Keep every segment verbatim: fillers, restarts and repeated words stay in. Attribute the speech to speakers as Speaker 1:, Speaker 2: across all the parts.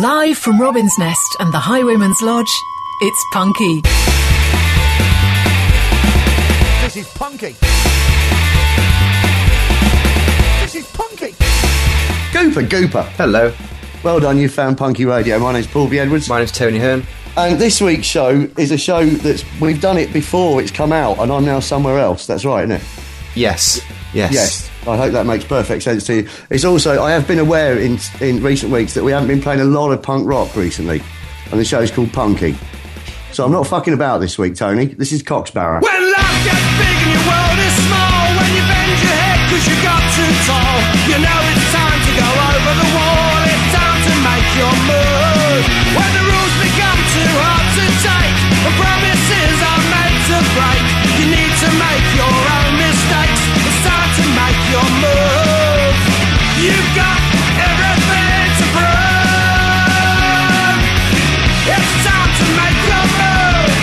Speaker 1: Live from Robin's Nest and the Highwayman's Lodge, it's Punky.
Speaker 2: This is Punky. This is Punky.
Speaker 3: Gooper, Gooper.
Speaker 4: Hello.
Speaker 3: Well done, you found Punky Radio. My name's Paul B. Edwards.
Speaker 4: My name's Tony Hearn.
Speaker 3: And this week's show is a show that's, we've done it before it's come out, and I'm now somewhere else. That's right, isn't it?
Speaker 4: Yes. Yes.
Speaker 3: Yes. I hope that makes perfect sense to you. It's also, I have been aware in in recent weeks that we haven't been playing a lot of punk rock recently, and the show's called Punky. So I'm not fucking about this week, Tony. This is Cocksparrow.
Speaker 5: When life gets big and your world is small, when you bend your head cause you got too tall, you know it's time to go over the wall, it's time to make your move. When the rules become too hard to take, and promises are made to break, you need to make your own mistakes, it's time to make your move. You've got everything to prove, it's time to make your move.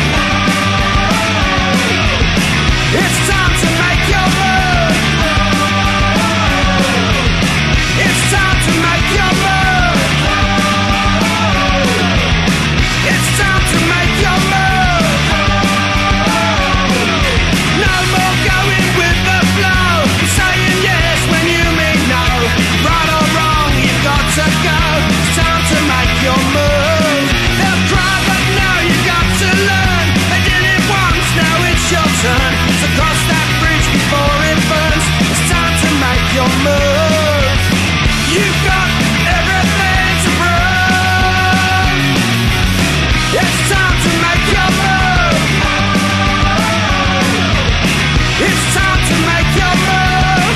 Speaker 5: It's time to make your move. It's time to make your move. It's time to make your move. No more going with the flow, saying yes when you mean no. Right or wrong, you've got to go. It's time to make your move. They'll cry, but now you've got to learn. They did it once, now it's your turn. So cross that bridge before it burns. It's time to make your move. You've got everything to prove. It's time to make your move. It's time to make your move.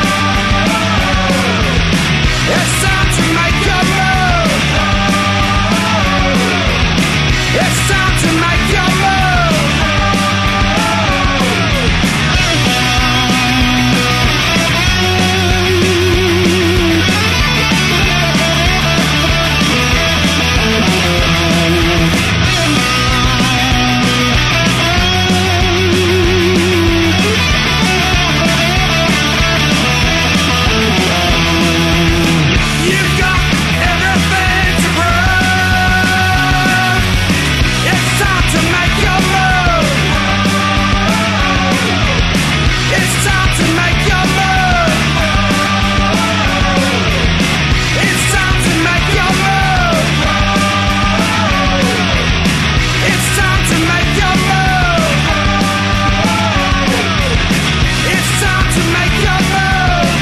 Speaker 5: It's time to make your move. It's time to make your move. You've got everything to prove. It's time to make your move. It's time to make your move. It's time to make your move. It's time to make your move. It's time to make your move.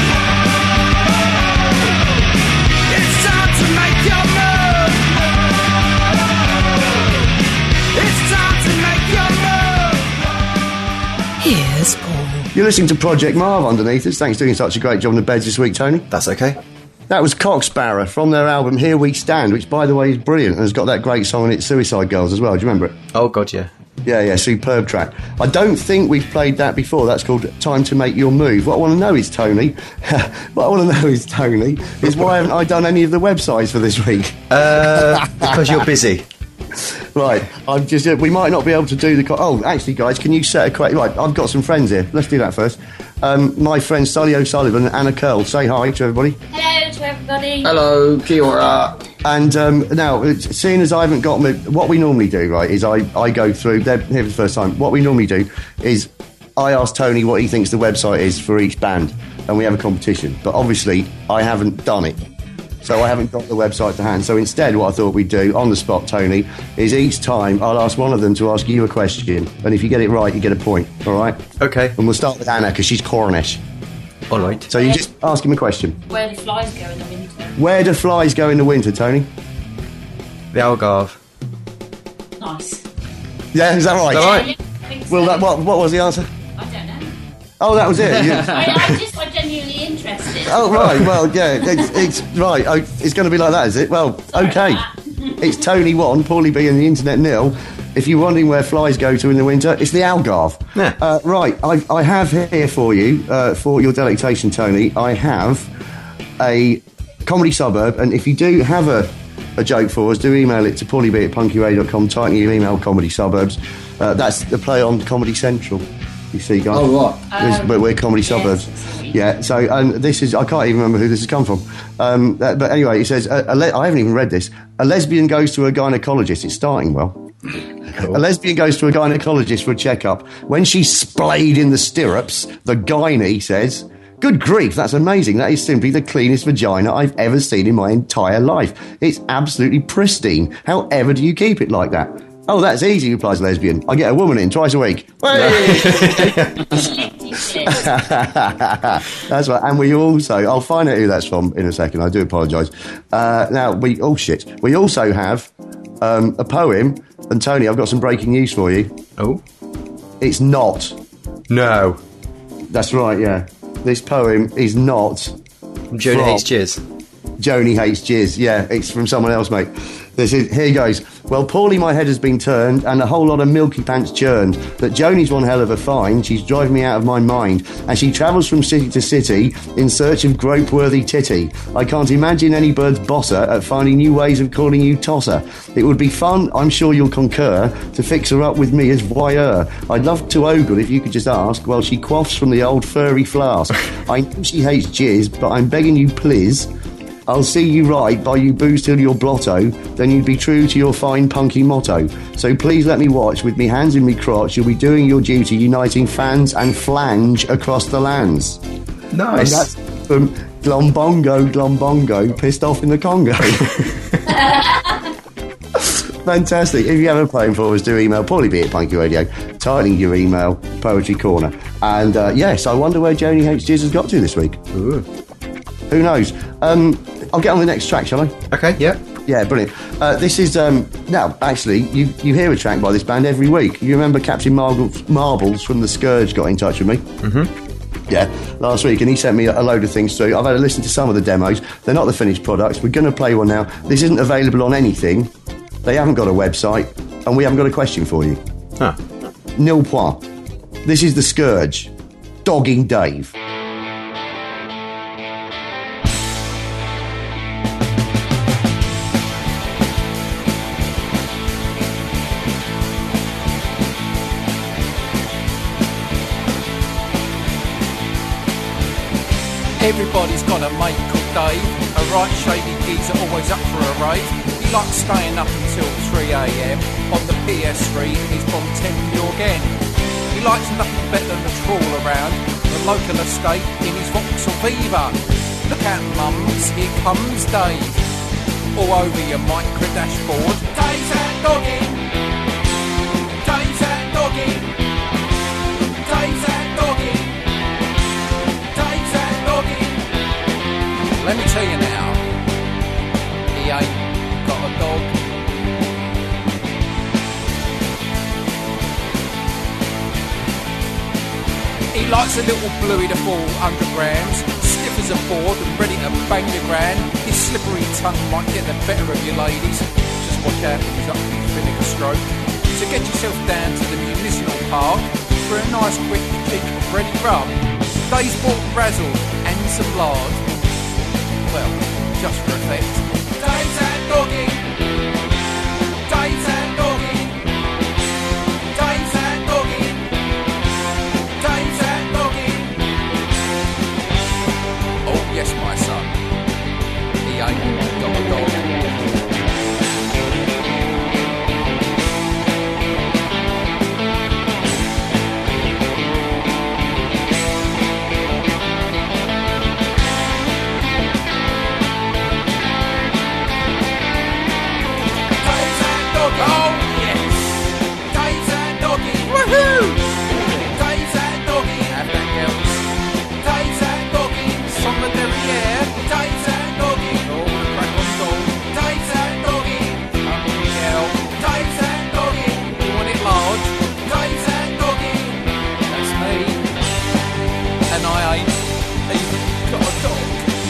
Speaker 5: It's time to make your move. It's time to make your move.
Speaker 1: Here's Paul.
Speaker 3: You're listening to Project Marv underneath us. Thanks for doing such a great job on the beds this week, Tony.
Speaker 4: That's okay.
Speaker 3: That was Cocksparrow from their album Here We Stand, which, by the way, is brilliant and has got that great song in it, Suicide Girls, as well. Do you remember it?
Speaker 4: Oh, God, yeah.
Speaker 3: Yeah, yeah, superb track. I don't think we've played that before. That's called Time to Make Your Move. What I want to know is, Tony, what I want to know is, Tony, is why haven't I done any of the websites for this week?
Speaker 4: Uh, because you're busy.
Speaker 3: Right, I'm just. Uh, we might not be able to do the. Co- oh, actually, guys, can you set a question? Right, I've got some friends here. Let's do that first. Um, my friends Sully O'Sullivan and Anna Curl. Say hi to everybody.
Speaker 6: Hello to everybody.
Speaker 4: Hello, kia ora.
Speaker 3: And um, now, it's- seeing as I haven't got my, what we normally do, right, is I, I go through. They're here for the first time. What we normally do is I ask Tony what he thinks the website is for each band, and we have a competition. But obviously, I haven't done it. So I haven't got the website to hand. So instead, what I thought we'd do on the spot, Tony, is each time I'll ask one of them to ask you a question, and if you get it right, you get a point. All right?
Speaker 4: Okay.
Speaker 3: And we'll start with Anna because she's Cornish.
Speaker 4: All right.
Speaker 3: So you just ask him a question.
Speaker 6: Where do flies go in the winter?
Speaker 3: Where do flies go in the winter, Tony?
Speaker 4: The Algarve.
Speaker 6: Nice.
Speaker 3: Yeah, is that right?
Speaker 4: Is that right?
Speaker 6: Yeah, I think so.
Speaker 3: Well, that, what, what was the answer?
Speaker 6: I don't know.
Speaker 3: Oh, that was it. You-
Speaker 6: I, I'm just I'm genuinely interested.
Speaker 3: oh, right. Well, yeah, it's, it's right. Oh, it's going to be like that, is it? Well, okay. It's Tony one, Paulie B, and the Internet nil. If you're wondering where flies go to in the winter, it's the Algarve.
Speaker 4: Yeah.
Speaker 3: Uh, right, I, I have here for you, uh, for your delectation, Tony, I have a comedy suburb, and if you do have a, a joke for us, do email it to paulieb at punkyradio dot com, type in your email, comedy suburbs. Uh, that's the play on Comedy Central. You see, guys.
Speaker 7: Oh, what?
Speaker 3: This- but we're comedy
Speaker 6: yes.
Speaker 3: suburbs. Yeah. So, and this is I can't even remember who this has come from. Um, uh, but anyway, he says a, a le- I haven't even read this. A lesbian goes to a gynaecologist. It's starting well. A lesbian goes to a gynaecologist for a checkup. When she's splayed in the stirrups, the gynae says, "Good grief, that's amazing. That is simply the cleanest vagina I've ever seen in my entire life. It's absolutely pristine. However do you keep it like that?" "Oh, that's easy," replies lesbian. "I get a woman in twice a week." That's right. And we also, I'll find out who that's from in a second. I do apologise. Uh, now, we, oh shit. We also have um, a poem. And Tony, I've got some breaking news for you.
Speaker 4: Oh?
Speaker 3: It's not.
Speaker 4: No.
Speaker 3: That's right, yeah. This poem is not
Speaker 4: Joni
Speaker 3: from-
Speaker 4: hates jizz.
Speaker 3: Joni hates jizz. Yeah, it's from someone else, mate. This is, here goes. "Well, poorly my head has been turned and a whole lot of milky pants churned. But Joni's one hell of a find. She's driving me out of my mind. And she travels from city to city in search of grope-worthy titty. I can't imagine any bird's bosser at finding new ways of calling you tosser. It would be fun, I'm sure you'll concur, to fix her up with me as voyeur. I'd love to ogle if you could just ask while she quaffs from the old furry flask. I know she hates jizz, but I'm begging you please. I'll see you right by you booze till you're blotto, then you'd be true to your fine punky motto. So please let me watch, with me hands in me crotch, you'll be doing your duty, uniting fans and flange across the lands."
Speaker 4: Nice.
Speaker 3: And that's from Glombongo, Glombongo, pissed off in the Congo. Fantastic. If you have a poem for us, do email paulieb at punky radio, titling your email Poetry Corner. And uh, yes, I wonder where Joni Hates Jizz has got to this week.
Speaker 4: Ooh.
Speaker 3: Who knows? Um, I'll get on the next track, shall I?
Speaker 4: Okay, yeah.
Speaker 3: Yeah, brilliant. Uh, this is, um, now, actually, you, you hear a track by this band every week. You remember Captain Marbles, Marbles from The Scourge got in touch with me? Mm-hmm. Yeah, last week, and he sent me a load of things through. I've had to listen to some of the demos. They're not the finished products. We're going to play one now. This isn't available on anything. They haven't got a website, and we haven't got a question for you.
Speaker 4: Huh.
Speaker 3: Nil point. This is The Scourge. Dogging Dave.
Speaker 8: Everybody's got a mate called Dave, a right shady geezer always up for a rave. He likes staying up until three a.m. on the P S three in his Bomb ten Pure again. He likes nothing better than to trawl around the local estate in his Vauxhall Viva. Look out mums, here comes Dave, all over your micro dashboard. Dave's out dogging, Dave's out dogging, Dave's out dogging. Let me tell you now, he ain't got a dog. He likes a little bluey to fall underground, stiff as a board and ready to bang the ground. His slippery tongue might get the better of you ladies. Just watch out if he's up to your vinegar stroke. So get yourself down to the municipal park for a nice quick cheek of ready rub. Dave's bought razzle and some lard. Well, just for effect. Dave's out dogging. Dave's out dogging. Dave's out dogging. Dave's out dogging. Oh yes, my son. He ain't got a dog. Oh yes! Dave's out dogging! Woohoo! Dave's out dogging! Have that girls! Dave's out dogging! Some of the derriere! Dave's out dogging! Oh, the crack on dog! Dave's out dogging! Hungry girl! Dave's out dogging! You want it large? Dave's out dogging! That's me! And I ain't even got a dog!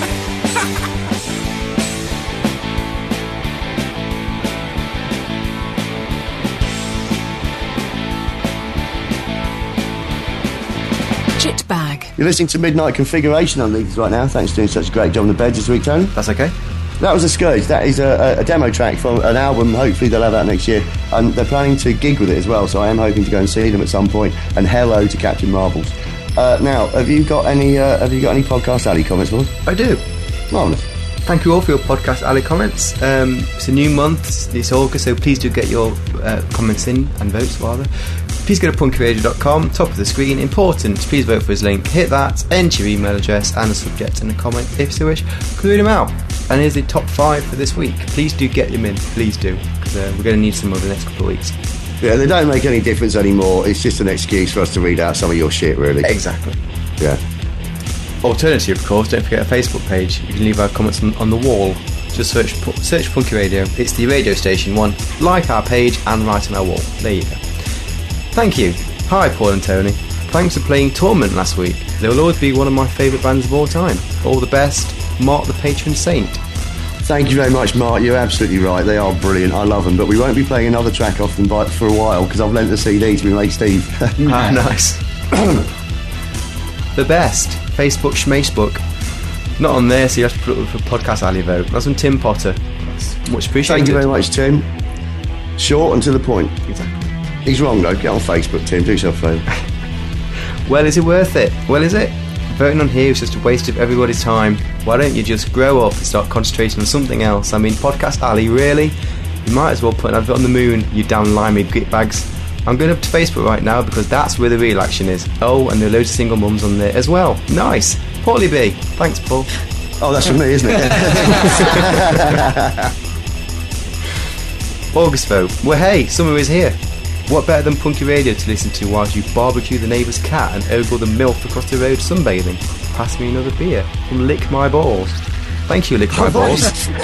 Speaker 1: Chit Bag.
Speaker 3: You're listening to Midnight Configuration on Leeds right now. Thanks for doing such a great job on the beds this week, Tony.
Speaker 4: That's okay.
Speaker 3: That was a Scourge. That is a, a, a demo track from an album. Hopefully they'll have that next year. And they're planning to gig with it as well, so I am hoping to go and see them at some point. And hello to Captain Marbles. Uh, now, have you got any uh, Have you got any Podcast Alley comments for us?
Speaker 4: I do.
Speaker 3: Marvellous.
Speaker 4: Thank you all for your Podcast Alley comments. Um, it's a new month, it's August, so please do get your uh, comments in, and votes rather. Please go to punky radio dot com, top of the screen, important, please vote for his link, hit that, enter your email address and a subject and a comment if you so wish, we'll read them out. And here's the top five for this week. Please do get them in, please do, because uh, we're going to need some over the next couple of weeks.
Speaker 3: Yeah, they don't make any difference anymore, it's just an excuse for us to read out some of your shit, really.
Speaker 4: Exactly.
Speaker 3: Yeah.
Speaker 4: Alternative, of course, don't forget our Facebook page. You can leave our comments on, on the wall. Just search search Punky Radio. It's the radio station one. Like our page and write on our wall. There you go. Thank you. Hi, Paul and Tony. Thanks for playing Torment last week. They will always be one of my favourite bands of all time. All the best, Mark the Patron Saint.
Speaker 3: Thank you very much, Mark. You're absolutely right. They are brilliant. I love them. But we won't be playing another track off them by, for a while because I've lent the C D to my mate Steve.
Speaker 4: Ah, nice. The best. Facebook, Schmacebook. Not on there, so you have to put it up for Podcast Alley vote. That's from Tim Potter. That's much appreciated.
Speaker 3: Thank you very much, Tim. Short and to the point.
Speaker 4: Exactly.
Speaker 3: He's wrong, though. Get on Facebook, Tim. Do yourself a favour.
Speaker 4: Well, is it worth it? Well, is it? Voting on here is just a waste of everybody's time. Why don't you just grow up and start concentrating on something else? I mean, Podcast Alley, really? You might as well put an advert on the moon, you damn limey gitbags. I'm going up to Facebook right now because that's where the real action is. Oh, and there are loads of single mums on there as well. Nice. Paulie B. Thanks, Paul.
Speaker 3: Oh, that's from me, isn't it?
Speaker 4: August vote. Well, hey, summer is here. What better than Punky Radio to listen to whilst you barbecue the neighbour's cat and ogle the MILF across the road sunbathing? Pass me another beer from Lick My Balls. Thank you, Lick My Balls.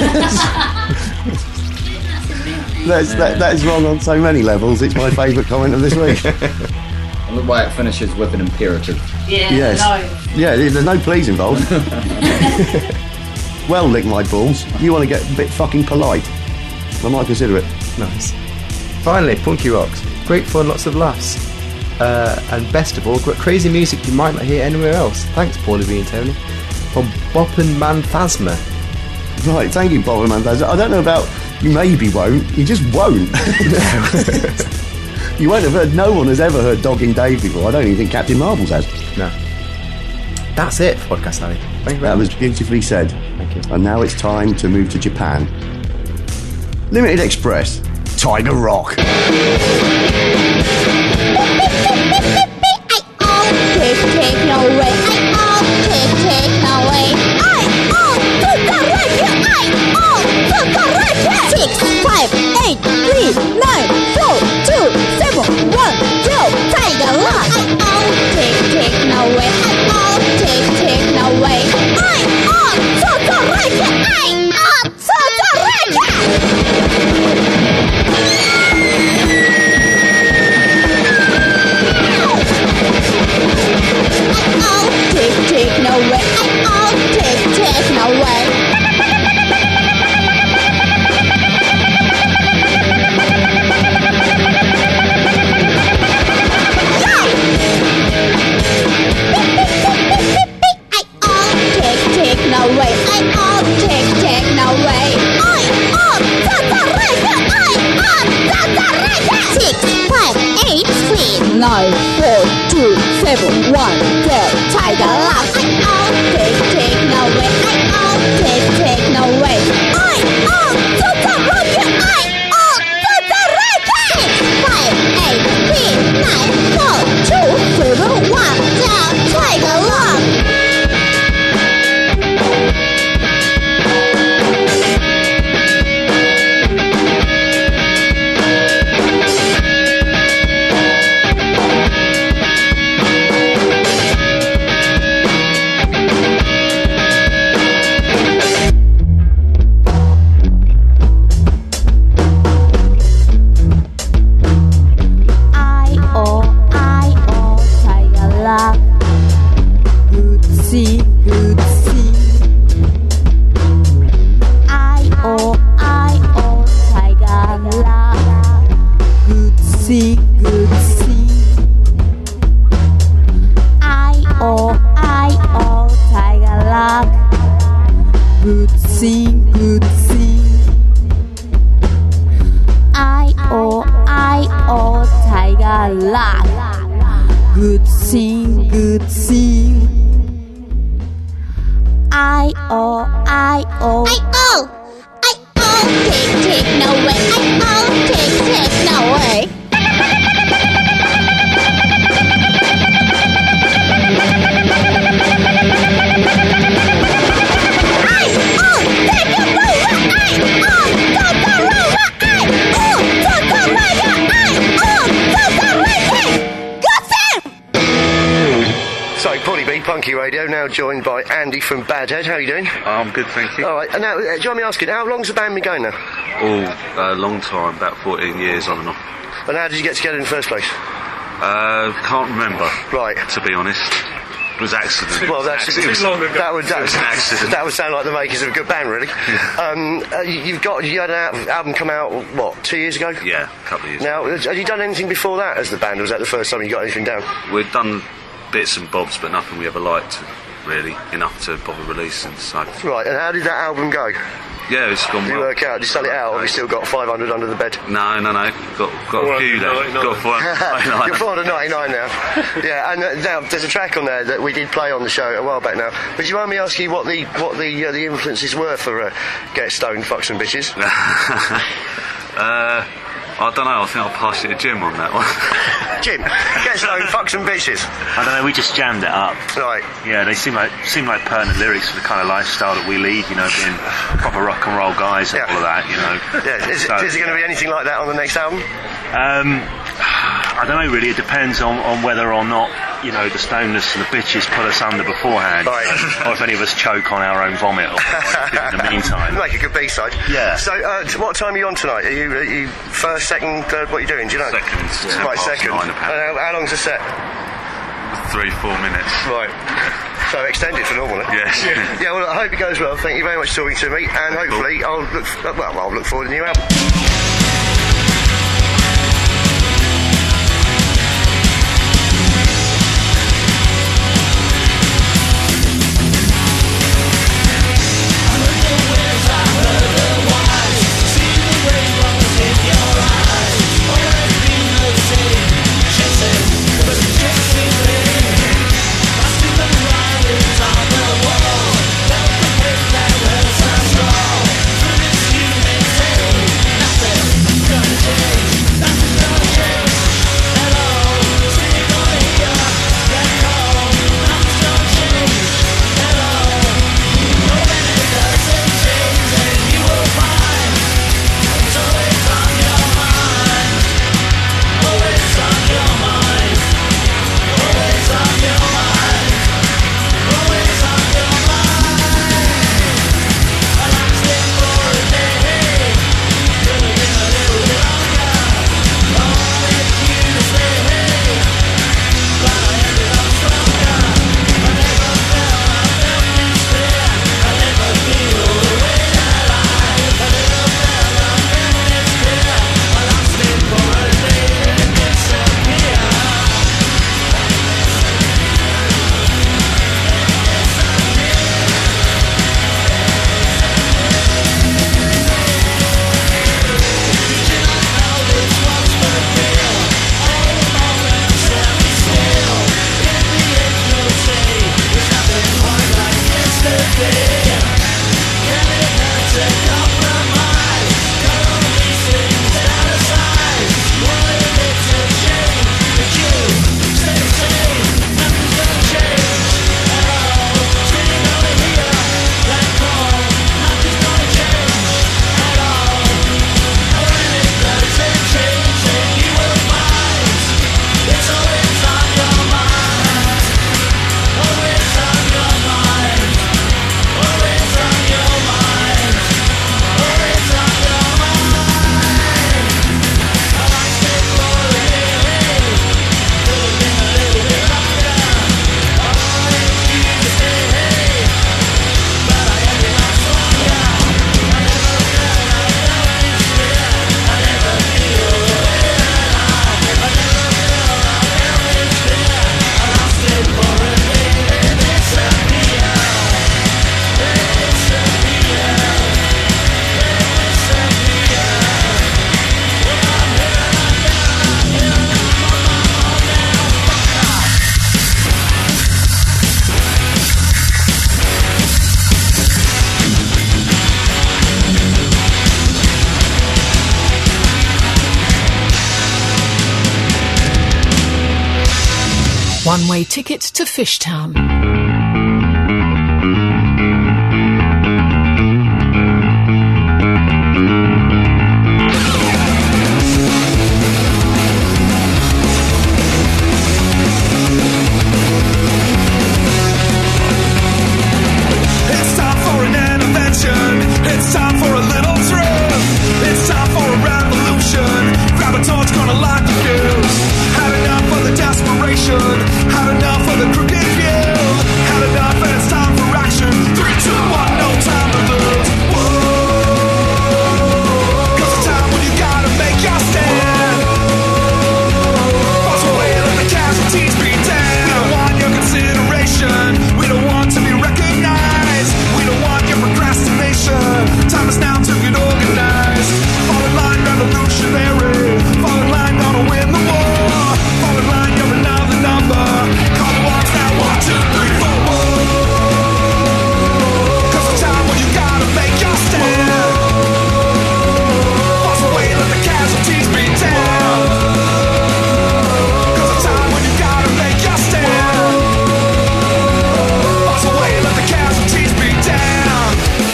Speaker 3: That's, that, that is wrong on so many levels. It's my favourite comment of this week.
Speaker 7: I love why it finishes with an imperative.
Speaker 6: Yeah,
Speaker 3: Yes.
Speaker 6: no.
Speaker 3: Yeah, there's no please involved. Well, Lick My Balls, you want to get a bit fucking polite. I might consider it.
Speaker 4: Nice. Finally, Punky Rocks. Great fun, lots of laughs. Uh, and best of all, great crazy music you might not hear anywhere else. Thanks, Paulie B and Tony. From Boppin' Man Phasma.
Speaker 3: Right, thank you, Bob and Man. I don't know about you maybe won't, you just won't. You won't have heard, no one has ever heard Dogging Dave before. I don't even think Captain Marbles has.
Speaker 4: No. That's it for Podcast Alley. Thank you very
Speaker 3: That
Speaker 4: much.
Speaker 3: was beautifully said.
Speaker 4: Thank you.
Speaker 3: And now it's time to move to Japan. Limited Express, Tiger Rock.
Speaker 9: I all take, take no way. I all take, take no way. I all to the right. I all to the right. Six, five, eight, three, nine, four, two, seven, one, zero. Tiger Rock. I all take, take no way. I all take, take no way. I all to the right. I all to the right. I'll take, take no way. I'll take, take no way. I'll take, take no way. I'll take, take no way. I all to the right. I all to the right. Six, five, eight, three, nine, four, two, seven, one, zero. Tiger Rock. I all take, take no way. I all take, take no way. I all to the right. I all to the right. Six, five, eight, three, nine, four, two, seven, one, zero. Tiger Rock. Good thing, good thing. I O, I O, I O, I O. Take, take, no way. I O, take, take, no way.
Speaker 3: So, Polly B, Punky Radio, now joined by Andy from Badhead. How are you doing?
Speaker 10: I'm good, thank you.
Speaker 3: All right, and now, uh, do you mind me asking, how long's the band been going now?
Speaker 10: Oh, a long time, about fourteen years on and off.
Speaker 3: And how did you get together in the first place?
Speaker 10: Uh, can't remember.
Speaker 3: Right.
Speaker 10: To be honest. It was accident.
Speaker 3: Well, that's
Speaker 10: accident. It was long ago.
Speaker 3: That would, that,
Speaker 10: it was an accident.
Speaker 3: That would sound like the makers of a good band, really.
Speaker 10: Yeah.
Speaker 3: Um, uh, you've got, you had an al- album come out, what, two years ago?
Speaker 10: Yeah, a couple of years
Speaker 3: now,
Speaker 10: ago.
Speaker 3: Now, had you done anything before that as the band, or was that the first time you got anything down?
Speaker 10: We'd done bits and bobs, but nothing we ever liked, really, enough to bother releasing, so...
Speaker 3: Right, and how did that album go?
Speaker 10: Yeah, it's gone
Speaker 3: Did you
Speaker 10: well.
Speaker 3: work out? Did you sell it out, or have you still got five hundred under the bed?
Speaker 10: No, no, no. Got got a few there. Got four ninety-nine.
Speaker 3: You're four hundred ninety-nine now. Yeah, and uh, now there's a track on there that we did play on the show a while back now. But do you mind me asking you what the what the uh, the influences were for uh, Get Stoned, Fucks and Bitches?
Speaker 10: uh, I don't know. I think I'll pass it to Jim on that one.
Speaker 3: Jim, Get Stoned, Fucks and Bitches.
Speaker 11: I don't know. We just jammed it up.
Speaker 3: Right.
Speaker 11: Yeah, they seem like seem like pertinent lyrics for the kind of lifestyle that we lead. You know, being proper rock and roll guys and
Speaker 3: Yeah.
Speaker 11: all of that. You know.
Speaker 3: Yeah. Is,
Speaker 11: So-
Speaker 3: it, is it going to be anything like that on the next album?
Speaker 11: Um, I don't know really. It depends on, on whether or not, you know, the stoners and the bitches put us under beforehand,
Speaker 3: Right.
Speaker 11: or if any of us choke on our own vomit or, or in the meantime.
Speaker 3: Make a good B-side.
Speaker 11: Yeah.
Speaker 3: So, uh, t- what time are you on tonight? Are you, are you first, second, third? What are you doing? Do you know?
Speaker 10: Second, ten
Speaker 3: Right,
Speaker 10: past
Speaker 3: second.
Speaker 10: nine,
Speaker 3: And
Speaker 10: apparently.
Speaker 3: how, how long's the set?
Speaker 10: Three, four minutes.
Speaker 3: Right. So extended for normal, eh?
Speaker 10: Yes.
Speaker 3: Yeah, well, I hope it goes well. Thank you very much for talking to me, and hopefully I'll look. F- well, I'll look forward to the new album.
Speaker 5: Nothing
Speaker 1: One-way ticket to Fishtown.
Speaker 5: It's time for an intervention. It's time for a little truth. It's time for a revolution. Grab a torch, gonna light the fuse. Had enough of the desperation. Had enough of the crooked view. Had enough and it's time for action. Three, two, one, no time to lose. Whoa. Cause it's time when you gotta make your stand. Boss away, let the casualties be down. We don't want your consideration. We don't want to be recognized. We don't want your procrastination. Time is now to get organized. Fall in line, revolutionary. Fall in line, gonna win the war. Fall in line, you're another number. Call the walks now, one, two, three, four. Cause it's time when you gotta make your stand. Boss away, let the casualties be down. Cause it's time when you gotta make your stand. Boss away, let the casualties be down.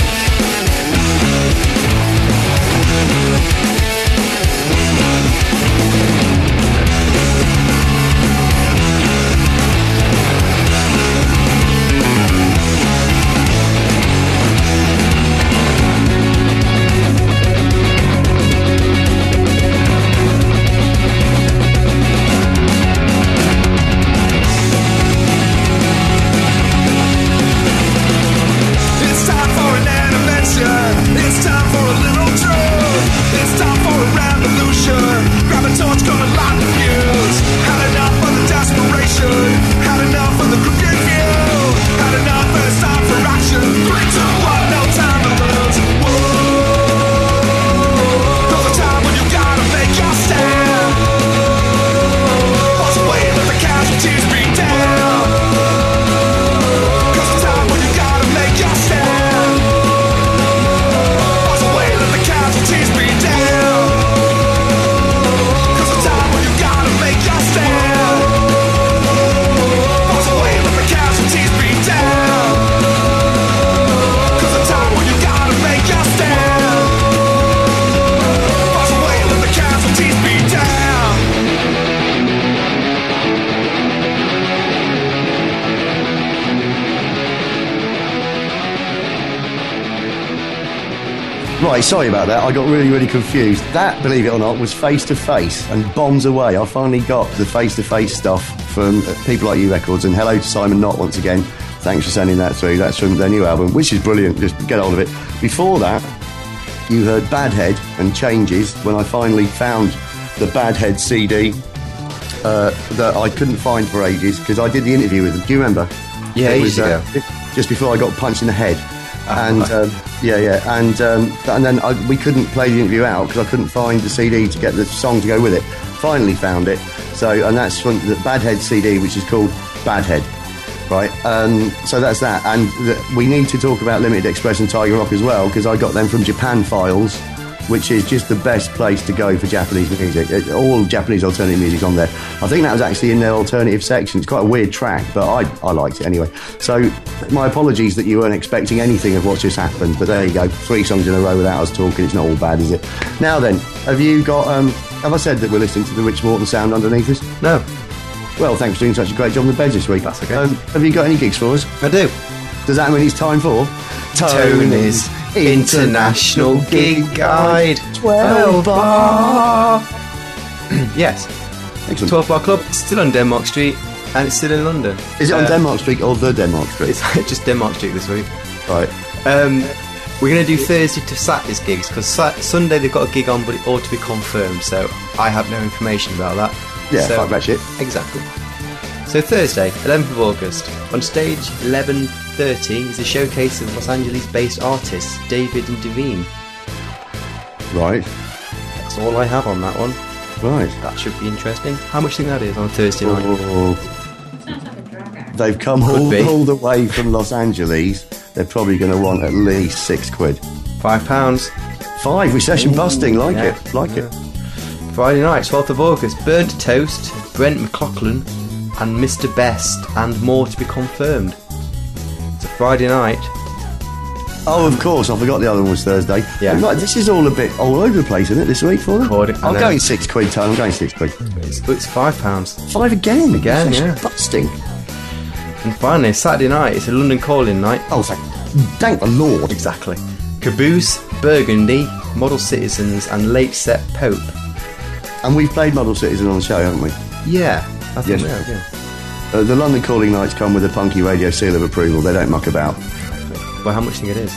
Speaker 5: It's time for an intervention. It's time for a little truth. It's time for a revolution. Grab a torch, gonna light the fuse. Had enough of the desperation. Had enough of the crooked view. Had enough and it's time for action. Three, two, one, no time to lose. Whoa. There's a time when you gotta make your stand. Boss away, let the casualties be down. Cause it's time when you gotta make your stand. Boss away, let the casualties be down. Cause it's time when you gotta make your stand. Boss away, let the casualties be down. Cause it's time when you gotta make your stand. Boss away, let the casualties be down.
Speaker 3: Right, sorry about that. I got really, really confused. That, believe it or not, was Face to Face and Bombs Away. I finally got the Face to Face stuff from uh, People Like You Records. And hello to Simon Knott once again. Thanks for sending that through. That's from their new album, which is brilliant. Just get hold of it. Before that, you heard Badhead and Changes when I finally found the Badhead C D uh, that I couldn't find for ages because I did the interview with them. Do you remember?
Speaker 4: Yeah,
Speaker 3: It
Speaker 4: ages
Speaker 3: was, uh,
Speaker 4: ago.
Speaker 3: just before I got punched in the head.
Speaker 4: Oh,
Speaker 3: and
Speaker 4: right.
Speaker 3: um, yeah, yeah, and um, and then I, we couldn't play the interview out because I couldn't find the C D to get the song to go with it. Finally found it. So, and that's from the Badhead C D, which is called Badhead, right? Um, so that's that. And the, we need to talk about Limited Express and Tiger Rock as well because I got them from Japan Files, which is just the best place to go for Japanese music. It, all Japanese alternative music's on there. I think that was actually in their alternative section. It's quite a weird track, but I, I liked it anyway. So my apologies that you weren't expecting anything of what's just happened, but there you go. Three songs in a row without us talking. It's not all bad, is it? Now then, have you got... Um, have I said that we're listening to the Rich Morton sound underneath us?
Speaker 4: No.
Speaker 3: Well, thanks for doing such a great job on the beds this week.
Speaker 4: That's okay.
Speaker 3: Um, have you got any gigs for us?
Speaker 4: I do.
Speaker 3: Does that mean it's time for...
Speaker 4: Tony's International Gig Guide. twelve bar. Yes.
Speaker 3: Excellent.
Speaker 4: twelve bar Club. It's still on Denmark Street and it's still in London.
Speaker 3: Is it on
Speaker 4: Uh,
Speaker 3: Denmark Street or the Denmark Street?
Speaker 4: It's just Denmark Street this week.
Speaker 3: Right.
Speaker 4: Um, we're going to do Thursday to Saturday's gigs because sa- Sunday they've got a gig on, but it ought to be confirmed. So I have no information about that.
Speaker 3: Yeah,
Speaker 4: so,
Speaker 3: fuck that shit.
Speaker 4: Exactly. So Thursday, eleventh of August, on stage eleven thirty is a showcase of Los Angeles-based artists David and Devine.
Speaker 3: Right.
Speaker 4: That's all I have on that one.
Speaker 3: Right.
Speaker 4: That should be interesting. How much do you think that is on a Thursday night?
Speaker 3: Oh.
Speaker 6: Sounds like a drag out.
Speaker 3: They've come
Speaker 4: Could
Speaker 3: all,
Speaker 4: be.
Speaker 3: all the way from Los Angeles. They're probably going to want at least six quid.
Speaker 4: Five pounds.
Speaker 3: Five. Recession busting. Like
Speaker 4: yeah.
Speaker 3: it. Like
Speaker 4: Yeah.
Speaker 3: it.
Speaker 4: Friday night, twelfth of August, Burnt Toast, Brent McLaughlin, and Mister Best, and more to be confirmed. It's a Friday night.
Speaker 3: Oh, of course, I forgot the other one was Thursday.
Speaker 4: Yeah.
Speaker 3: Right, this is all a bit all over the place, isn't it, this week for them?
Speaker 4: Recording, I
Speaker 3: I'm
Speaker 4: know.
Speaker 3: going six quid, Tony. I'm going six quid.
Speaker 4: It's, it's five pounds.
Speaker 3: Five again?
Speaker 4: Again,
Speaker 3: That's
Speaker 4: yeah.
Speaker 3: busting.
Speaker 4: And finally, Saturday night, it's a London calling night.
Speaker 3: Oh, thank, thank the Lord.
Speaker 4: Exactly. Caboose, Burgundy, Model Citizens, and Late Set Pope.
Speaker 3: And we've played Model Citizen on the show, haven't we?
Speaker 4: Yeah, I think
Speaker 3: Yes.
Speaker 4: we have, yeah.
Speaker 3: Uh, the London calling nights come with a Punky Radio seal of approval. They don't muck about.
Speaker 4: Well, how much do you think it is?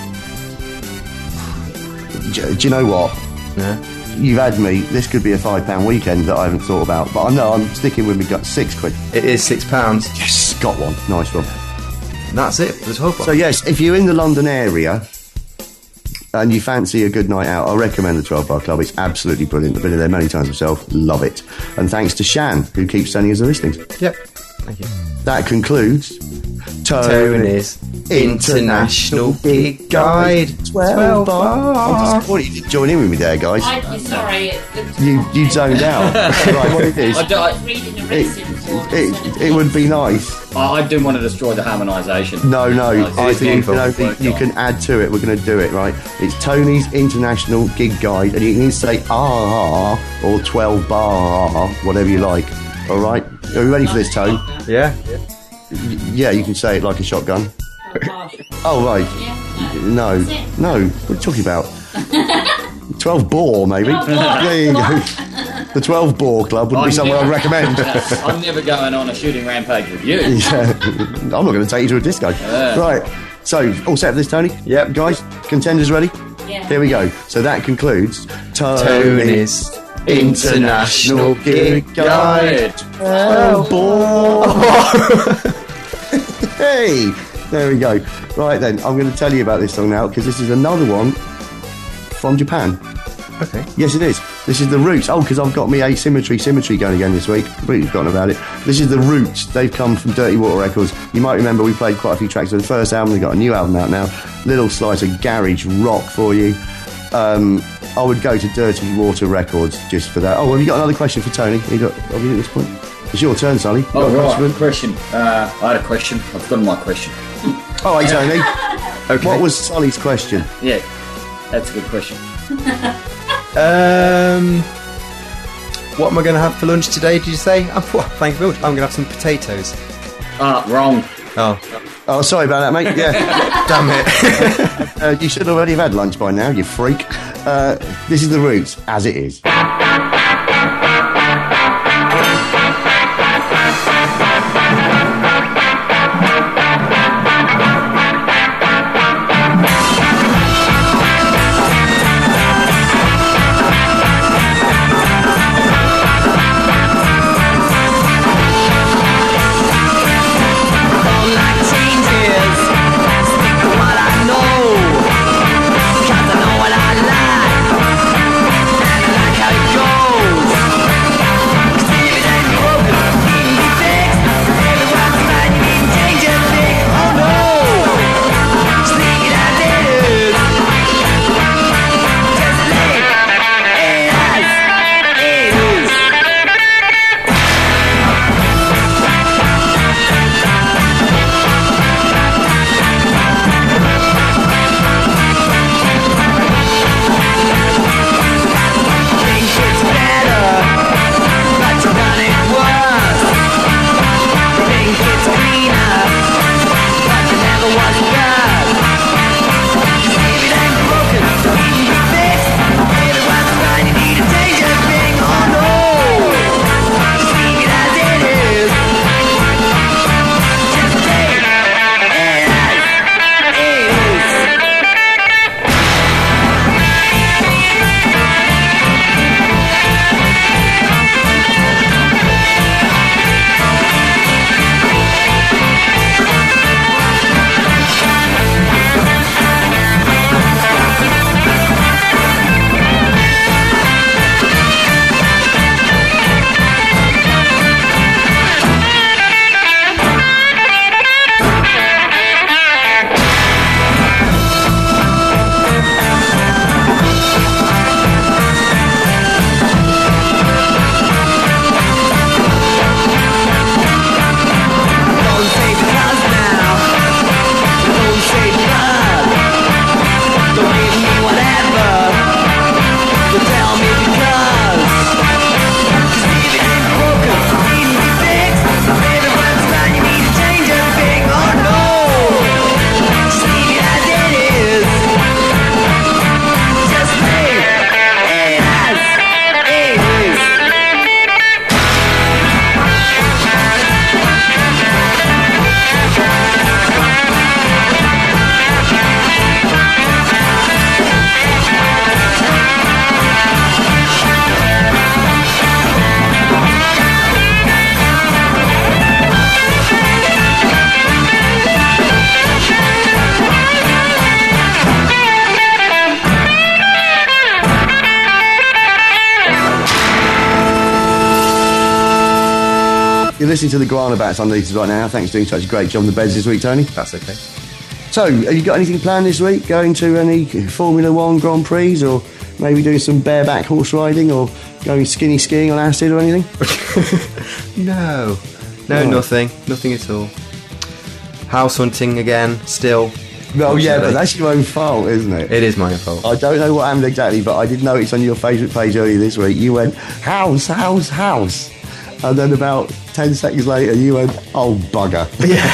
Speaker 3: Do, do you know what?
Speaker 4: Yeah.
Speaker 3: You've had me. This could be a five pound weekend that I haven't thought about. But I know I'm sticking with me gut. Six quid.
Speaker 4: It is six pounds.
Speaker 3: Yes, got one. Nice one.
Speaker 4: And that's it for the twelve bar.
Speaker 3: So yes, if you're in the London area and you fancy a good night out, I recommend the twelve Bar Club. It's absolutely brilliant. I've been in there many times myself. Love it. And thanks to Shan, who keeps sending us the listings.
Speaker 4: Yep. Thank you.
Speaker 3: That concludes
Speaker 4: Tony's International Gig Guide.
Speaker 3: twelve Bar. I'm disappointed you didn't join in with me there, guys.
Speaker 6: I'm sorry. It,
Speaker 3: You you zoned out. Right, what it is,
Speaker 7: I, do, I,
Speaker 6: reading a
Speaker 3: it,
Speaker 6: racing form.
Speaker 3: it, it would be nice.
Speaker 7: I I do want to destroy the harmonisation.
Speaker 3: No, no, I
Speaker 7: it's
Speaker 3: think you can,
Speaker 7: painful.
Speaker 3: only, you can add to it. We're going to do it, right? It's Tony's International Gig Guide, and you can either say ah or twelve bar, whatever you like. All right? Are you ready for this, Tone?
Speaker 4: Yeah.
Speaker 3: Y- yeah, you can say it like a shotgun. Oh, right.
Speaker 6: Yeah,
Speaker 3: No,
Speaker 6: That's it.
Speaker 3: no. What are you talking about? twelve bore, maybe. There you go. The twelve bore club would be
Speaker 7: I'm
Speaker 3: somewhere I'd
Speaker 7: never-
Speaker 3: recommend.
Speaker 7: I'm never going on a shooting rampage with you.
Speaker 3: Yeah. I'm not going to take you to a disco.
Speaker 7: Yeah.
Speaker 3: Right. So, all set for this, Tony?
Speaker 4: Yep.
Speaker 3: Guys, contenders ready?
Speaker 6: Yeah.
Speaker 3: Here we go. So that concludes
Speaker 4: Tony's International Gig Guide.
Speaker 3: twelve bore. Hey, there we go. Right then, I'm going to tell you about this song now because this is another one from Japan.
Speaker 4: Okay.
Speaker 3: Yes, it is. This is The Roots. Oh, because I've got me Asymmetry Symmetry going again this week. Completely forgotten about it. This is The Roots. They've come from Dirty Water Records. You might remember we played quite a few tracks of the first album. They've got a new album out now. Little slice of garage rock for you. Um, I would go to Dirty Water Records just for that. Oh, have you got another question for Tony? Have you got, have you at this point? It's your turn, Sully. You got
Speaker 7: Oh,
Speaker 3: a
Speaker 7: right.
Speaker 3: question?
Speaker 7: Question. Uh, I had a question. I've forgotten my question.
Speaker 3: All right, Tony.
Speaker 4: Okay.
Speaker 3: What was Sully's question?
Speaker 7: Yeah, that's a good question.
Speaker 4: Um, what am I going to have for lunch today? Did you say? Oh, well, thank you very much. I'm going to have some potatoes.
Speaker 7: Ah, wrong.
Speaker 4: Oh,
Speaker 3: Oh, sorry about that, mate. Yeah.
Speaker 4: damn it!
Speaker 3: Uh, you should already have had lunch by now, you freak. Uh, this is The Roots, as it is.
Speaker 5: Cause I know what I like, and I like how it
Speaker 3: You're listening to the Guana Bats on Leaders right now. Thanks for doing such a great job on the beds this week, Tony.
Speaker 4: That's okay.
Speaker 3: So, have you got anything planned this week? Going to any Formula One Grand Prix, or maybe doing some bareback horse riding, or going skinny skiing on acid or anything?
Speaker 4: No. No,
Speaker 3: Oh.
Speaker 4: nothing. Nothing at all. House hunting again, still.
Speaker 3: Well, yeah, but
Speaker 4: Unfortunately.
Speaker 3: that's your own fault, isn't it?
Speaker 4: It is my fault.
Speaker 3: I don't know what happened exactly, but I did notice on your Facebook page earlier this week, you went, house, house, house. And then about ten seconds later, you went, oh, bugger.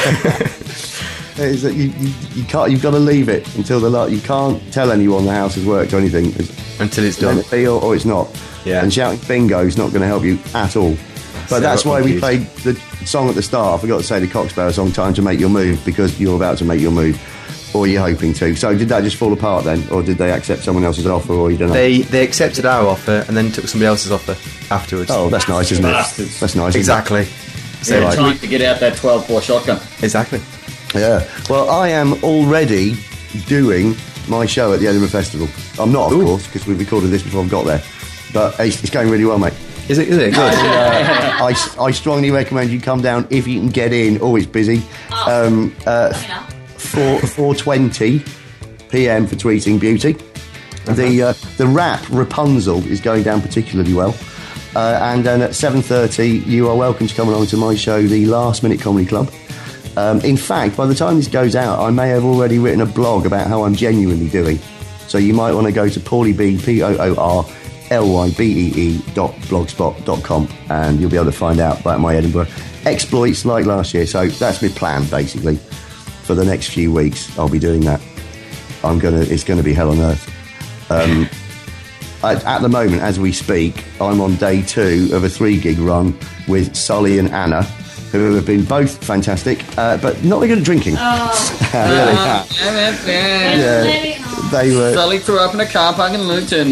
Speaker 3: Yeah. Is that you, you, you can't, you've got to leave it until the lot. You can't tell anyone the house has worked or anything.
Speaker 4: Until it's
Speaker 3: Let
Speaker 4: done.
Speaker 3: it be or, or it's not.
Speaker 4: Yeah.
Speaker 3: And shouting bingo is not going to help you at all. But
Speaker 4: So
Speaker 3: that's why we
Speaker 4: confused.
Speaker 3: played the song at the start. I forgot to say the Cocksparrow song, Time to Make Your Move, because you're about to make your move. Or you're hoping to. So did that just fall apart then? Or did they accept someone else's offer, or you don't know?
Speaker 4: They they accepted our offer and then took somebody else's offer afterwards.
Speaker 3: Oh, that's nice, isn't it?
Speaker 7: Bastards.
Speaker 3: That's nice. isn't
Speaker 4: Exactly. So
Speaker 7: Yeah,
Speaker 4: like,
Speaker 7: time to get out that twelve bore shotgun.
Speaker 4: exactly.
Speaker 3: it? Yeah. Well, I am already doing my show at the Edinburgh Festival. I'm not, of
Speaker 4: Ooh.
Speaker 3: course, because we recorded this before I got there. But it's, it's going really well, mate.
Speaker 4: Is it? Is it good?
Speaker 3: Uh, I, I strongly recommend you come down if you can get in. Oh, it's busy. Um, uh, four four twenty p.m. for Tweeting Beauty. The uh, the rap Rapunzel is going down particularly well. Uh, and then at seven thirty, you are welcome to come along to my show, the Last Minute Comedy Club. Um, in fact, by the time this goes out, I may have already written a blog about how I'm genuinely doing. So you might want to go to Paulie B, P O O R L Y B E E dot blogspot dot com, and you'll be able to find out about my Edinburgh exploits like last year. So that's my plan, basically. For the next few weeks, I'll be doing that. I'm gonna. It's going to be hell on earth. Um, at, at the moment, as we speak, I'm on day two of a three-gig run with Sully and Anna, who have been both fantastic, uh, but not very good at drinking.
Speaker 6: Oh.
Speaker 3: Really? Yeah, they were.
Speaker 7: Sully threw up in a car park in Luton.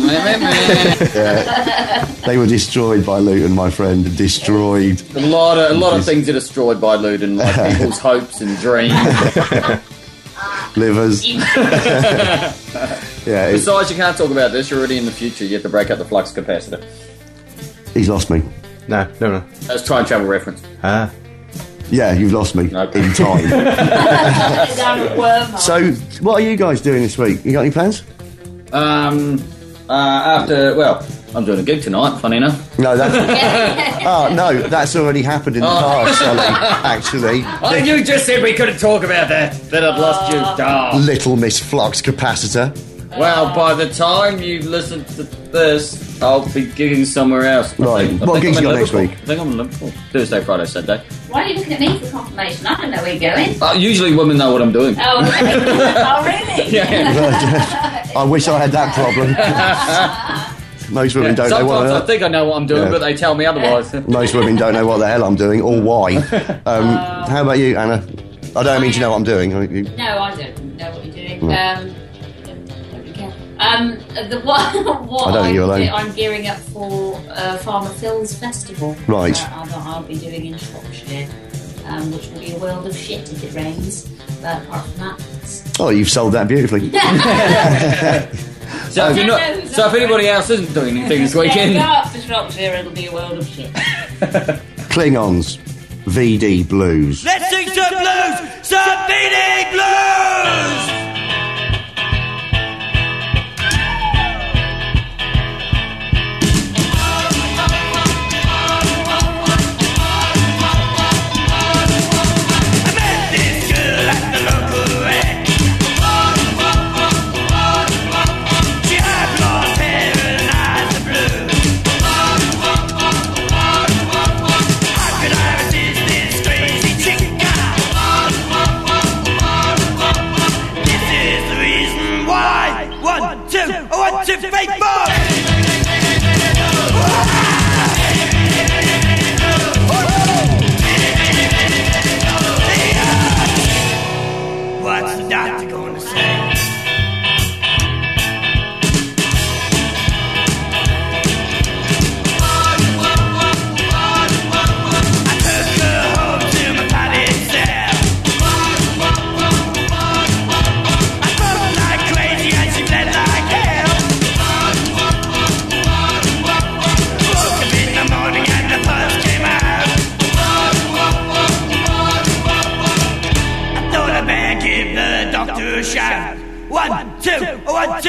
Speaker 3: Yeah, they were destroyed by Luton, my friend. Destroyed.
Speaker 7: A lot of a lot of things are destroyed by Luton, like people's hopes and dreams.
Speaker 3: Livers. Yeah, it's,
Speaker 7: Besides, you can't talk about this. You're already in the future. You have to break up the flux capacitor.
Speaker 3: he's lost me.
Speaker 4: No, no, no.
Speaker 7: That's time travel reference.
Speaker 4: Ah.
Speaker 3: Yeah, you've lost me
Speaker 7: Okay.
Speaker 3: in time.
Speaker 6: Down a wormhole.
Speaker 3: So, what are you guys doing this week? You got any plans?
Speaker 7: Um, uh, after well, I'm doing a gig tonight. Funny enough.
Speaker 3: No, that's. Oh no, that's already happened in the
Speaker 7: Oh.
Speaker 3: past, Sully. Actually,
Speaker 7: Oh, you just said we couldn't talk about that. That I'd lost you. Oh.
Speaker 3: Little Miss Flux Capacitor.
Speaker 7: Well, by the time you listen to this, I'll be gigging somewhere else. I
Speaker 3: Right.
Speaker 7: think- I
Speaker 3: What
Speaker 7: think
Speaker 3: gigs
Speaker 7: I'm
Speaker 3: you
Speaker 7: in
Speaker 3: got next
Speaker 7: Liverpool.
Speaker 3: week?
Speaker 7: I think I'm in Liverpool. Thursday, Friday, Saturday.
Speaker 6: Why are you looking at me for confirmation? I don't know where you're going.
Speaker 7: Uh, usually women know what I'm doing.
Speaker 6: Oh, okay. Oh, really?
Speaker 7: Yeah.
Speaker 3: I wish I had that problem. Most women don't know what.
Speaker 7: Sometimes I
Speaker 3: the-
Speaker 7: think I know what I'm doing,
Speaker 3: Yeah.
Speaker 7: but they tell me otherwise.
Speaker 3: Most women don't know what the hell I'm doing or why. Um, how about you, Anna? I don't mean you know what I'm doing. I mean, you-
Speaker 6: No, I don't know what you're doing.
Speaker 3: No.
Speaker 6: Um, don't, don't really care. Um, the what? what
Speaker 3: I don't think
Speaker 6: I'm,
Speaker 3: you're alone.
Speaker 6: do- I'm gearing up for uh, Farmer Phil's festival.
Speaker 3: Right.
Speaker 6: Uh, I'll, I'll be doing in Shropshire, um, which will be a world of shit if it rains. But apart from that, it's
Speaker 3: Oh, you've sold that beautifully.
Speaker 7: So if, you're not, so if anybody else isn't doing anything this
Speaker 6: Yeah,
Speaker 7: weekend,
Speaker 6: go up to Shropshire, it'll be a world of shit.
Speaker 3: Klingons, V D Blues.
Speaker 5: Let's sing some blues, some V D blues. I met this girl at the local rec. She had blonde hair and eyes of blue. How could I resist this crazy chica?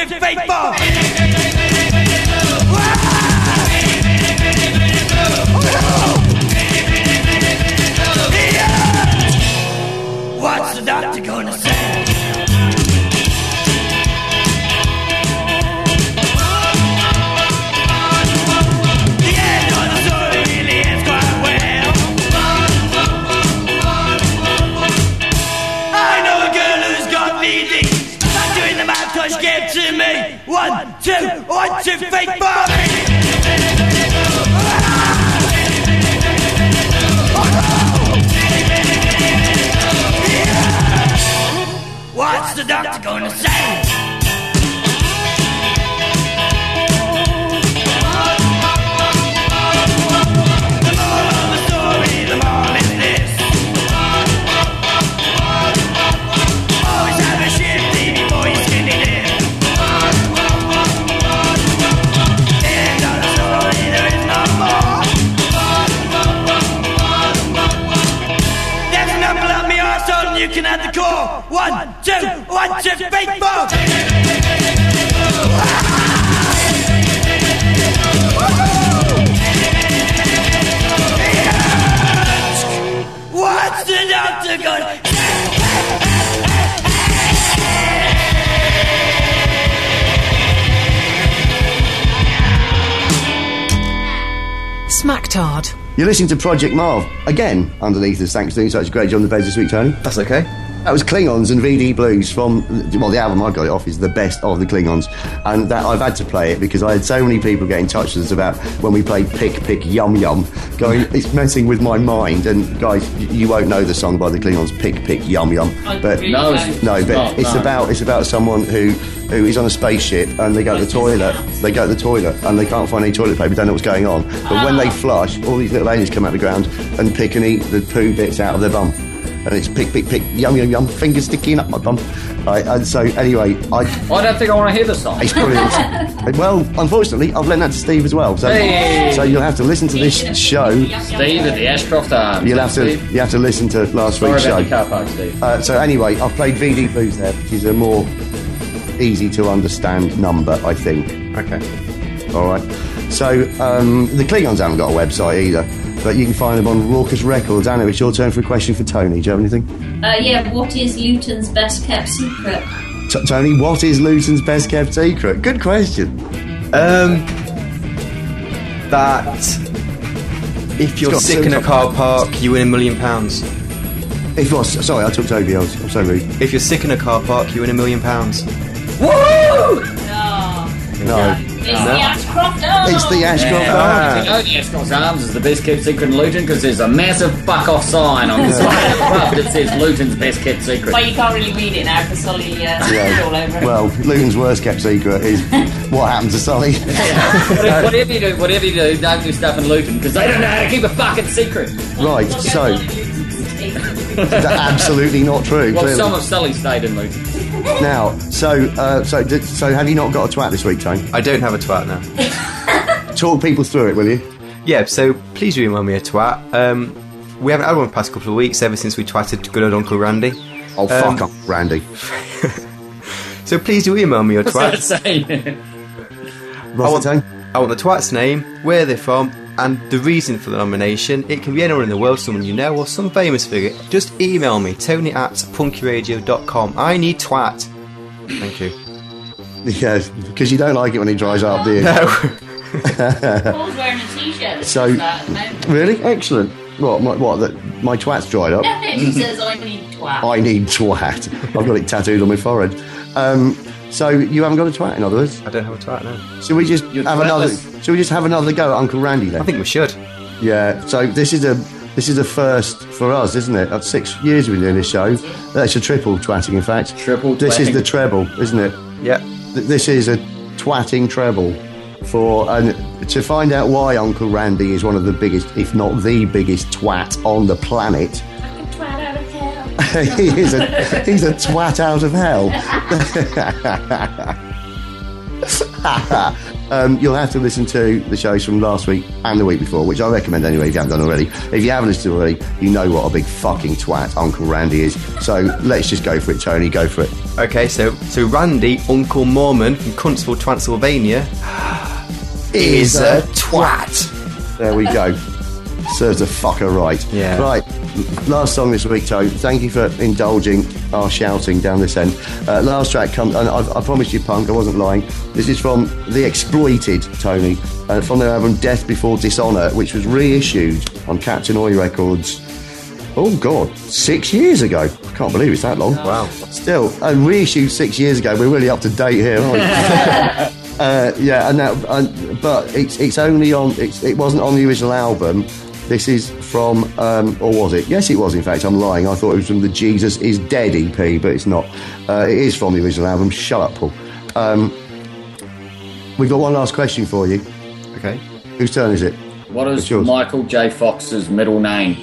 Speaker 5: to faithful. What's the doctor gonna say? The end of the story really ends quite well. I know a girl who's got V Ds. I'm doing the math, so she gave to me. One, two, one, two, faithful. What's the doctor gonna say? The moral of the story, the moral is this. Always have a shifty before you skin it in. The end of the story, there is no more. There's an apple up my arse, and you can have the core. One, two, one, two, faithful! What's the doctor gonna
Speaker 1: Smacktard.
Speaker 3: You're listening to Project Marv, again, underneath us. Thanks for doing such a great job on the beds this week, Tony.
Speaker 4: That's okay.
Speaker 3: That was Klingons and V D Blues from, well, the album I got it off is the best of the Klingons. And that I've had to play it because I had so many people get in touch with us about when we played Pick, Pick, Yum, Yum, going, it's messing with my mind. And guys, you won't know the song by the Klingons, Pick, Pick, Yum, Yum. But
Speaker 7: No, it's,
Speaker 3: no, but
Speaker 7: not,
Speaker 3: it's
Speaker 7: no.
Speaker 3: about it's about someone who who is on a spaceship and they go to the toilet, they go to the toilet and they can't find any toilet paper, don't know what's going on. But when they flush, all these little aliens come out of the ground and pick and eat the poo bits out of their bum. And it's pick, pick, pick, yum, yum, yum, fingers sticking up my bum. Right, and so, anyway, I...
Speaker 7: I don't think I want to hear the song.
Speaker 3: It's brilliant. Well, unfortunately, I've lent that to Steve as well. So,
Speaker 7: Hey.
Speaker 3: so you'll have to listen to this show.
Speaker 7: Steve at the Ashcroft Arms.
Speaker 3: You'll have to you have to listen to last
Speaker 7: Sorry
Speaker 3: week's
Speaker 7: about
Speaker 3: show.
Speaker 7: the car park, Steve.
Speaker 3: Uh, so anyway, I've played V D Blues there, which is a more easy to understand number, I think.
Speaker 4: Okay.
Speaker 3: All right. So um, the Klingons haven't got a website either, but you can find them on Raucous Records. Anna, it's your turn for a question for Tony. Do you have anything?
Speaker 6: Uh, yeah, what is Luton's best kept secret?
Speaker 3: T- Tony, what is Luton's best kept secret? Good question.
Speaker 4: Um, that if you're
Speaker 3: got
Speaker 4: sick in a
Speaker 3: super-
Speaker 4: car park, you win a million pounds.
Speaker 3: If was sorry, I took Toby. I was, I'm so rude.
Speaker 4: If you're sick in a car park, you win a million pounds.
Speaker 7: Woo!
Speaker 6: No.
Speaker 3: No,
Speaker 6: It's the Ashcroft Arms.
Speaker 3: it's the Ashcroft
Speaker 7: Yeah.
Speaker 3: Arms.
Speaker 7: You know the Ashcroft Arms is the best kept secret in Luton because there's a massive fuck off sign on the side of the pub that says Luton's best kept secret.
Speaker 6: Well, you can't really read it now because Solly uh,
Speaker 3: Yeah.
Speaker 6: all over it.
Speaker 3: Well, Luton's worst kept secret is what happened to Sully.
Speaker 7: Whatever whatever you do, whatever you do, don't do stuff in Luton because they don't know how to keep a fucking secret.
Speaker 3: Right, so that's absolutely not true.
Speaker 7: Well,
Speaker 3: clearly.
Speaker 7: some of Sully stayed in Luton.
Speaker 3: Now, so uh, so did, so have you not got a twat this week, Tony?
Speaker 4: I don't have a twat now.
Speaker 3: Talk people through it, will you?
Speaker 4: Yeah, so please email me a twat. Um, we haven't had one for the past couple of weeks, ever since we twatted good old Uncle Randy.
Speaker 3: Oh,
Speaker 4: Um,
Speaker 3: fuck up, Randy.
Speaker 4: So please do email me your
Speaker 7: What's that
Speaker 4: twat.
Speaker 7: saying?
Speaker 3: What's
Speaker 4: I
Speaker 3: it
Speaker 4: want,
Speaker 3: saying?
Speaker 4: I want the twat's name, where they're from, and the reason for the nomination. It can be anyone in the world, someone you know, or some famous figure. Just email me, tony at punkyradio dot com. I need twat. Thank you.
Speaker 3: Yeah, because you don't like it when he dries up, do you?
Speaker 4: No.
Speaker 6: Paul's wearing a t-shirt.
Speaker 3: So-
Speaker 6: That at the moment.
Speaker 3: Really? Excellent. What? My, what? That my twat's dried up?
Speaker 6: He says, I need twat.
Speaker 3: I need twat. I've got it tattooed on my forehead. Um, so you haven't got a twat, in other words?
Speaker 4: I don't have a twat now.
Speaker 3: Should we just
Speaker 7: You're
Speaker 3: have another?
Speaker 7: twatless.
Speaker 3: Should we just have another go at Uncle Randy then?
Speaker 4: I think we should.
Speaker 3: Yeah. So this is a this is a first for us, isn't it? That's six years we've been doing this show. That's a triple twatting, in fact.
Speaker 7: Triple
Speaker 3: This is
Speaker 7: twatting.
Speaker 3: the treble, isn't it?
Speaker 4: Yeah.
Speaker 3: Th- This is a twatting treble. For and to find out why Uncle Randy is one of the biggest, if not the biggest, twat on the planet.
Speaker 6: Like a twat out of hell.
Speaker 3: he is a he's a twat out of hell. um, you'll have to listen to the shows from last week and the week before, which I recommend anyway if you haven't done already. If you haven't listened to it already, you know what a big fucking twat Uncle Randy is. So let's just go for it, Tony. Go for it.
Speaker 4: Okay, so so Randy, Uncle Mormon from Kuntsville, Transylvania, is a twat.
Speaker 3: There we go. Serves the fucker right.
Speaker 4: Yeah.
Speaker 3: Right. Last song this week, Tony. Thank you for indulging our shouting down this end. Uh, last track comes, and I, I promised you, punk, I wasn't lying. This is from The Exploited, Tony, uh, from their album Death Before Dishonour, which was reissued on Captain Oi Records. Oh God, six years ago. I can't believe it's that long.
Speaker 4: Wow.
Speaker 3: Still, and reissued six years ago. We're really up to date here, aren't we? uh, yeah, and that, and, but it's it's only on. It's, it wasn't on the original album. This is from, um, or was it? Yes, it was, in fact. I'm lying. I thought it was from the Jesus is Dead E P, but it's not. Uh, it is from the original album. Shut up, Paul. Um, we've got one last question for you.
Speaker 4: Okay.
Speaker 3: Whose turn is it?
Speaker 7: What is Michael J. Fox's middle name?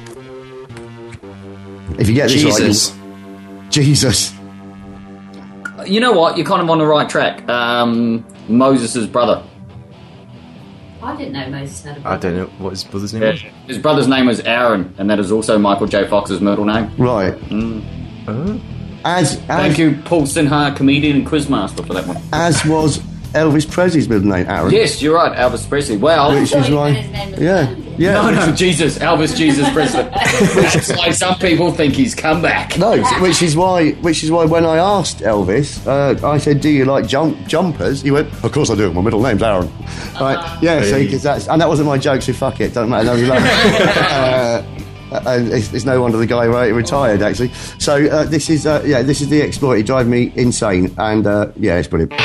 Speaker 3: If you get this
Speaker 4: Jesus.
Speaker 3: right... Jesus.
Speaker 7: You know what? You're kind of on the right track. Um, Moses' brother.
Speaker 6: I didn't know Moses had a
Speaker 4: I
Speaker 6: brother.
Speaker 4: don't know what his brother's name
Speaker 7: Yeah.
Speaker 4: was.
Speaker 7: His brother's name was Aaron, and that is also Michael J. Fox's middle name.
Speaker 3: Right.
Speaker 7: Mm.
Speaker 4: Oh.
Speaker 3: As, as,
Speaker 7: Thank you, Paul Sinha, comedian and quizmaster, for that one.
Speaker 3: as was Elvis Presley's middle name, Aaron.
Speaker 7: Yes, you're right, Elvis Presley. Well,
Speaker 3: Which is why... Yeah. Yeah.
Speaker 7: no,
Speaker 3: which
Speaker 7: no,
Speaker 3: is-
Speaker 7: Jesus, Elvis Jesus Presley. Which is why some people think he's come back.
Speaker 3: No, which is why, which is why when I asked Elvis, uh, I said, "Do you like jump jumpers?" He went, "Of course I do. My middle name's Aaron." Right? Yeah. See, because that's and that wasn't my joke. So fuck it. Don't matter. That was uh, and it's, it's no wonder the guy right, retired actually. So uh, this is uh, yeah, this is The Exploited. Drive me insane, and uh, yeah, it's brilliant.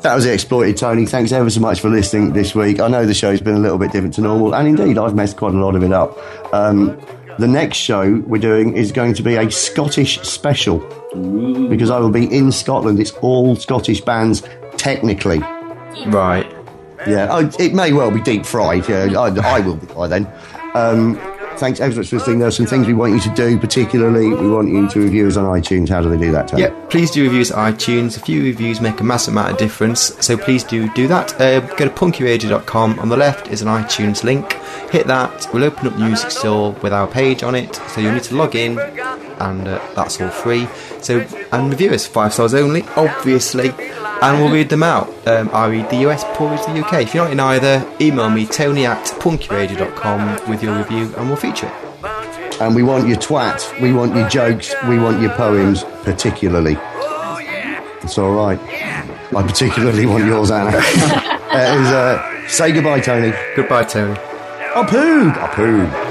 Speaker 3: That was it, Exploited Tony. Thanks ever so much for listening this week. I know the show's been a little bit different to normal, and indeed, I've messed quite a lot of it up. Um, the next show we're doing is going to be a Scottish special, because I will be in Scotland. It's all Scottish bands, technically.
Speaker 4: Right.
Speaker 3: Yeah, oh, it may well be deep fried. Yeah, I, I will be by then. Um, thanks ever so much for listening. There are some things we want you to do, particularly we want you to review us on iTunes. How do they do that, Tony?
Speaker 4: Yep, please do reviews on iTunes. A few reviews make a massive amount of difference, so please do do that. Uh, go to punky radio dot com. On the left is an iTunes link. Hit that. We'll open up Music Store with our page on it, so you'll need to log in, and uh, that's all free. So, and review us, five stars only, obviously. And we'll read them out. Um, I read the U S, Paul reads the U K. If you're not in either, email me, Tony at punky radio dot com with your review, and we'll feature it.
Speaker 3: And we want your twat, we want your jokes, we want your poems, particularly. It's all right. I particularly want yours, Anna. uh, is, uh, say goodbye, Tony.
Speaker 4: Goodbye, Tony.
Speaker 3: I pooed. I pooed.